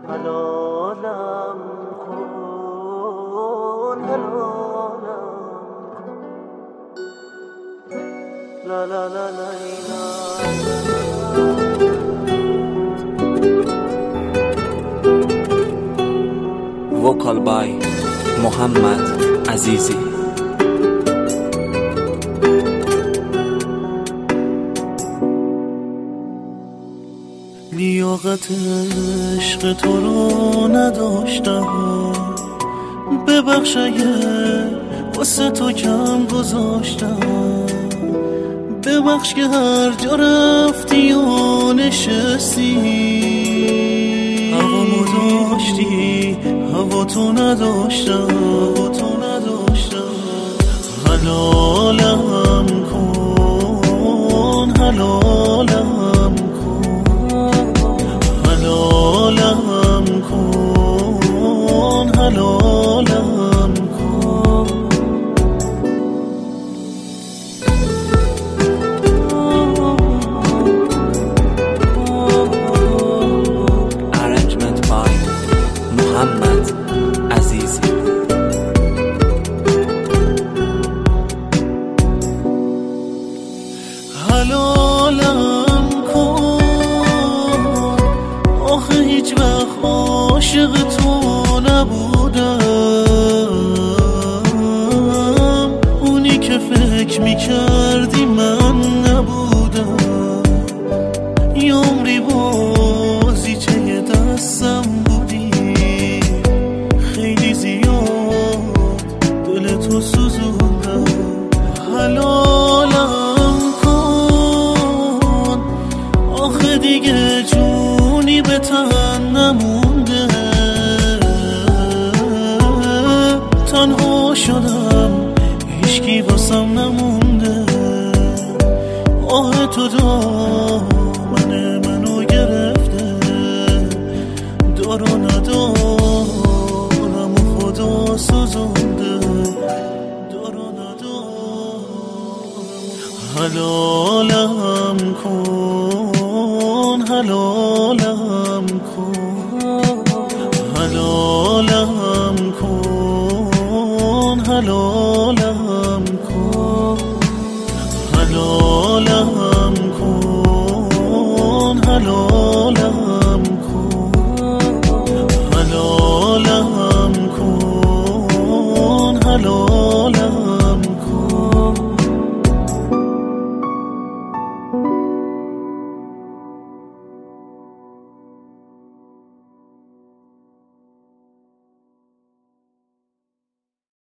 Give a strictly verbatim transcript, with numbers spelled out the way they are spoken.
حلالم کن حلالم لا لا لا لا Vocal by محمد عزیزی. لیاقت عشق تو رو نداشتم، ببخش اگه واسه تو کم گذاشتم، ببخش که هر جا رفتی و نشستی هوامو داشتی هوا تو نداشتم، هوا تو نداشتم. حلالم کن حلالم حلالم کن حلالم کن. Arrangement by محمد عزیزی. حلالم کن آخه هیچ وقت عاشق تو نبودم، اونی که فکر میکردی من نبودم، یه عمری بازیچه دستم بودی، خیلی زیاد دل تو سوزوندم. حلالم کن آخه دیگه جونی به تن نمونده، تنها شدم هیچکی واسم نمونده، آه تو دامن منو گرفته، دار و ندارم و خدا سوزونده، دار و ندارم. حلالم کن حلالم کن حلالم کن حلالم